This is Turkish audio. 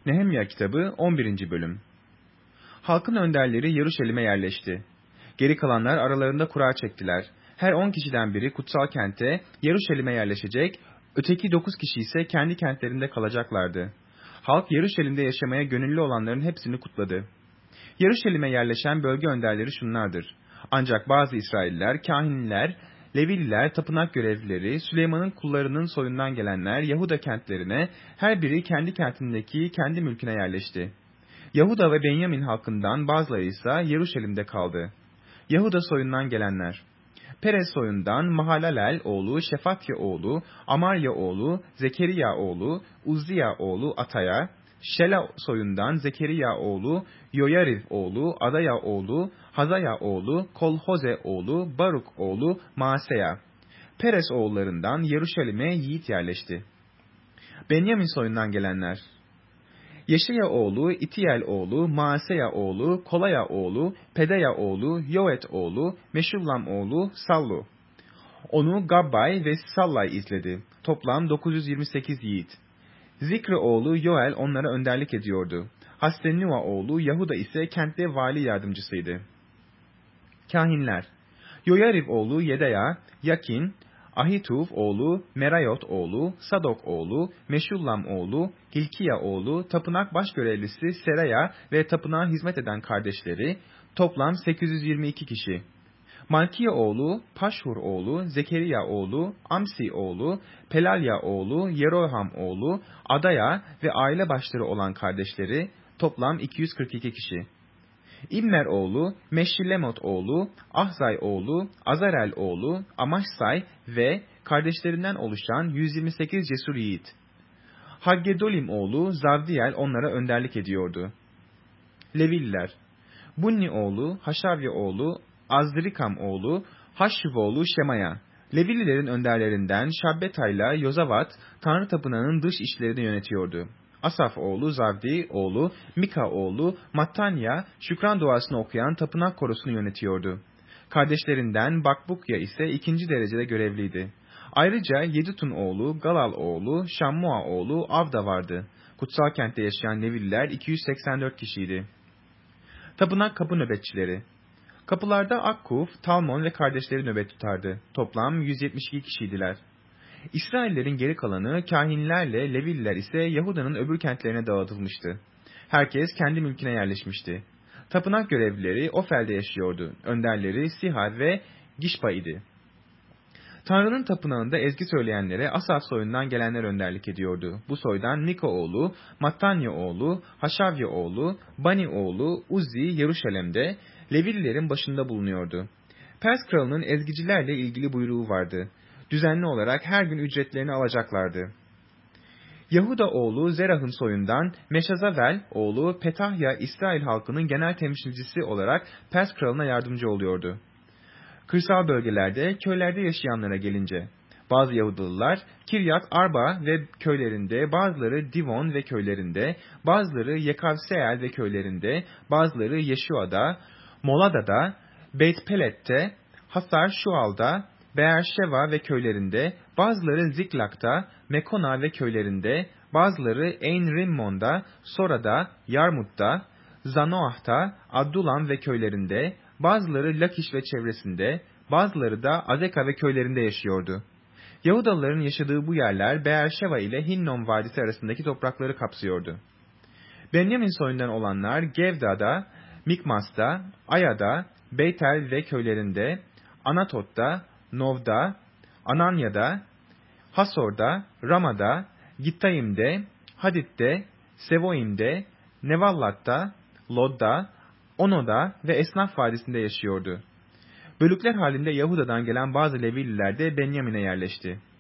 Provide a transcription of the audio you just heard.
Nehemya kitabı 11. bölüm. Halkın önderleri Yeruşalim'e yerleşti. Geri kalanlar aralarında kura çektiler. Her 10 kişiden biri kutsal kente, Yeruşalim'e yerleşecek, öteki 9 kişi ise kendi kentlerinde kalacaklardı. Halk Yeruşalim'de yaşamaya gönüllü olanların hepsini kutladı. Yeruşalim'e yerleşen bölge önderleri şunlardır. Ancak bazı İsrailliler, kâhinler, Levililer, tapınak görevlileri, Süleyman'ın kullarının soyundan gelenler Yahuda kentlerine, her biri kendi kentindeki kendi mülküne yerleşti. Yahuda ve Benyamin halkından bazıları ise Yeruşalim'de kaldı. Yahuda soyundan gelenler: Perez soyundan Mahalalel oğlu Şefatya oğlu, Amarya oğlu, Zekeriya oğlu, Uzziya oğlu Ataya; Şela soyundan Zekeriya oğlu, Yoyariv oğlu, Adaya oğlu, Hazaya oğlu, Kolhoze oğlu, Baruk oğlu Maaseya. Perez oğullarından Yeruşalim'e yiğit yerleşti. Benyamin soyundan gelenler: Yeşaya oğlu, İtiyel oğlu, Maaseya oğlu, Kolaya oğlu, Pedeya oğlu, Yoet oğlu, Meşullam oğlu, Sallu. Onu Gabbay ve Sallay izledi. Toplam 928 yiğit. Zikri oğlu Yoel onlara önderlik ediyordu. Hassenua oğlu Yahuda ise kentte vali yardımcısıydı. Kâhinler: Yoyariv oğlu Yedeya, Yakin, Ahituf oğlu, Merayot oğlu, Sadok oğlu, Meşullam oğlu, Hilkiya oğlu, tapınak başgörevlisi Seraya ve tapınağa hizmet eden kardeşleri, toplam 822 kişi. Malkiya oğlu, Paşhur oğlu, Zekeriya oğlu, Amsi oğlu, Pelalya oğlu, Yeroham oğlu, Adaya ve aile başları olan kardeşleri, toplam 242 kişi. İmmer oğlu, Meşillemot oğlu, Ahzay oğlu, Azarel oğlu, Amaşsay ve kardeşlerinden oluşan 128 cesur yiğit. Haggedolim oğlu Zavdiyel onlara önderlik ediyordu. Levililer: Bunni oğlu, Haşavya oğlu, Azrikam oğlu, Haşşuv oğlu Şemaya. Levililerin önderlerinden Şabbetayla Yozavat, Tanrı tapınağının dış işlerini yönetiyordu. Asaf oğlu Zavdi oğlu, Mika oğlu, Mattanya, şükran duasını okuyan tapınak korusunu yönetiyordu. Kardeşlerinden Bakbukya ise 2. derecede görevliydi. Ayrıca Yedutun oğlu, Galal oğlu, Şammua oğlu Avda vardı. Kutsal kentte yaşayan Levililer 284 kişiydi. Tapınak kapı nöbetçileri: Kapılarda Akkuf, Talmon ve kardeşleri nöbet tutardı. Toplam 172 kişiydiler. İsraillerin geri kalanı kâhinlerle Levililer ise Yahuda'nın öbür kentlerine dağıtılmıştı. Herkes kendi mülküne yerleşmişti. Tapınak görevlileri Ofel'de yaşıyordu. Önderleri Sihar ve Gişpa idi. Tanrı'nın tapınağında ezgi söyleyenlere Asaf soyundan gelenler önderlik ediyordu. Bu soydan Mika oğlu, Mattanya oğlu, Haşavya oğlu, Bani oğlu, Uzzi Yeruşalim'de Levililerin başında bulunuyordu. Pers kralının ezgicilerle ilgili buyruğu vardı. Düzenli olarak her gün ücretlerini alacaklardı. Yahuda oğlu Zerah'ın soyundan Meşazavel oğlu Petahya İsrail halkının genel temsilcisi olarak Pers kralına yardımcı oluyordu. Kırsal bölgelerde, köylerde yaşayanlara gelince, bazı Yahudalılar Kiryat Arba ve köylerinde, bazıları Divon ve köylerinde, bazıları Yekavseel ve köylerinde, bazıları Yeşua'da, Molada'da, Beit Pelet'te, Hasar Şual'da, Beerşeva ve köylerinde, bazıları Ziklak'ta, Mekona ve köylerinde, bazıları Ein Rimmon'da, Sora'da, Yarmut'ta, Zanoah'ta, Addulam ve köylerinde, bazıları Lakiş ve çevresinde, bazıları da Azeka ve köylerinde yaşıyordu. Yahudalıların yaşadığı bu yerler Beerşeva ile Hinnom Vadisi arasındaki toprakları kapsıyordu. Benyamin soyundan olanlar Gevda'da, Mikmas'ta, Aya'da, Beytel ve köylerinde, Anatot'ta, Nov'da, Ananya'da, Hasor'da, Rama'da, Gittayim'de, Hadid'de, Sevoim'de, Nevallat'ta, Lod'da, Ono'da ve Esnaf Vadisi'nde yaşıyordu. Bölükler halinde Yahuda'dan gelen bazı Levililer de Benyamin'e yerleşti.